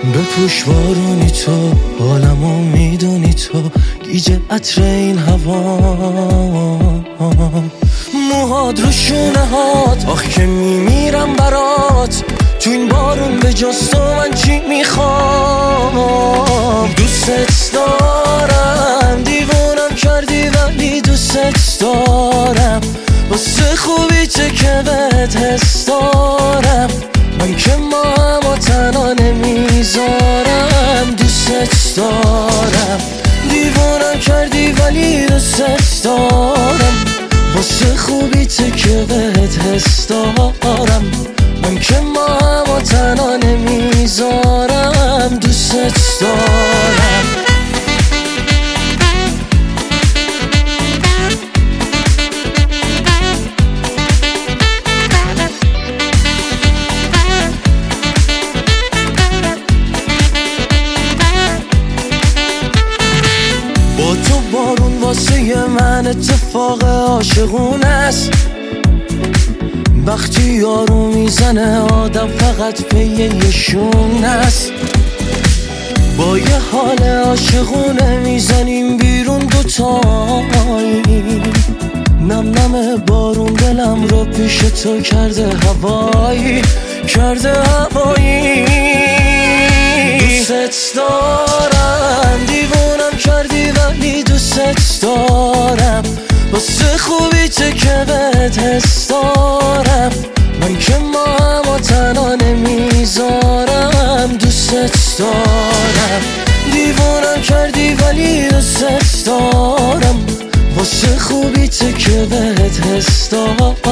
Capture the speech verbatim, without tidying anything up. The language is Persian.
بپوش بارونی تو، حالمو میدونی تو، گیج عطر این هوا، موهات رو شونه هات، آخ که میمیرم برات، تو این بارون به جز تو من چی میخوام. دوستت دارم، دیوونم کردی ولی دوستت دارم، واسه خوبی چه که بهت حس دارم، من که ما هم تنها نمیذارم. دوستت دارم، دیوونم کردی ولی دوستت دارم، واسه خوبی چه که بهت حس دارم، من که ما هم تنها نمیذارم. دوستت دارم. با تو بارون واسه من اتفاق عاشقونه است، وقتی یارو میزنه آدم فقط پی یه شونه است. با یه حال عاشقونه میزنیم بیرون دوتایی، نم نم بارون دلم رو پیش تو کرده هوایی، کرده هوایی. دوستت دارم، دیوونم کردی ولی دوستت دارم، واسه خوبی چه که بهت حس دارم، من که ما هم تنها نمیذارم. دوستت دارم، دیوونم کردی ولی دوستت دارم، واسه خوبی چه که بهت حس دارم،